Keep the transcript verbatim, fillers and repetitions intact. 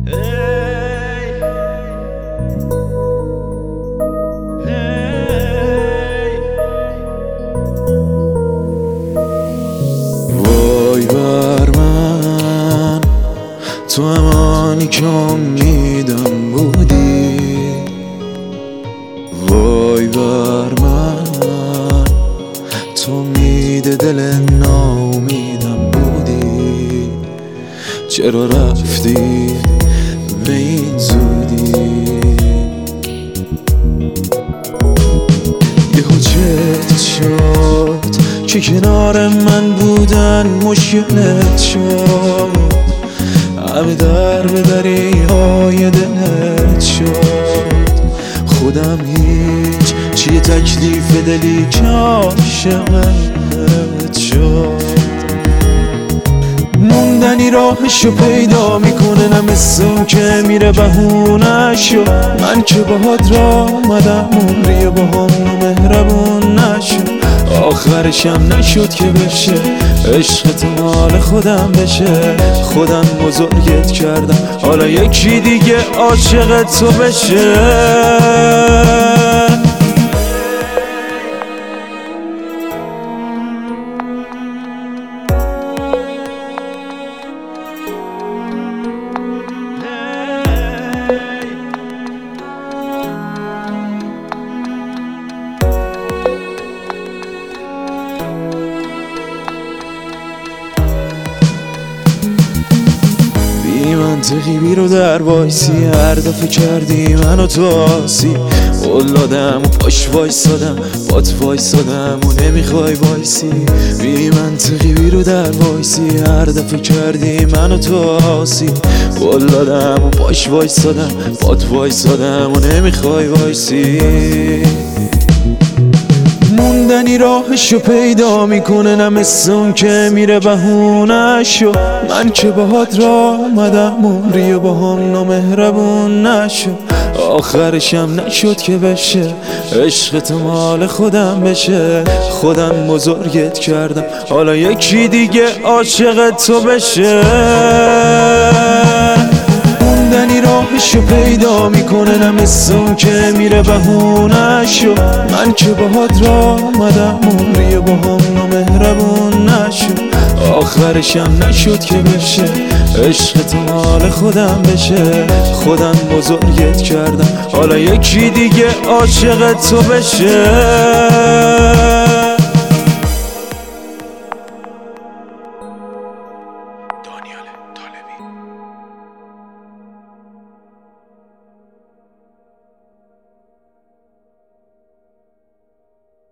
وای بر من، تو همانی که امیدم بودی. وای بر من، تو امید دل ناامیدم بودی. چرا رفتی به این زودی؟ یهو چت شد که کنار من بودن مشکلت شد. همه در به دریای دلت شد. خودم هیچ چیه تکلیف دلی که عاشقت شد. موندنی راهشو پیدا میکنه، نه مثل اون که میره بهونه‌شو. من که باهات را آمدم عمری باهام مهربون نشد. آخرشم نشد که بشه عشقت مال خودم بشه. خودم بزرگت کردم حالا یکی دیگه عاشق تو بشه. بی منطقی بی رو در وایسی، هر دفعه کردی منو تو آسی. اولادم و پاش وایسادم، بات وایسادم و نمیخوای وایسی. بی منطقی بی رو در وایسی، هر دفعه کردی منو تو آسی. اولادم و پاش وایسادم، بات وایسادم و نمیخوای وایسی. موندنی راهشو پیدا میکنه، نه مثل اون که میره بهونه‌شو. من که باهات را آمدم عمری باهام نامهربون نشو. آخرشم نشد که بشه عشقت مال خودم بشه. خودم بزرگت کردم حالا یکی دیگه عاشق تو بشه. موندنی راهشو پیدا میکنه، نه مثل اون که میره بهونه‌شو. من که باهات را آمدم عمری باهام نامهربون نشو. آخرشم نشد که بشه عشقت مال خودم بشه. خودم بزرگت کردم حالا یکی دیگه عاشق تو بشه.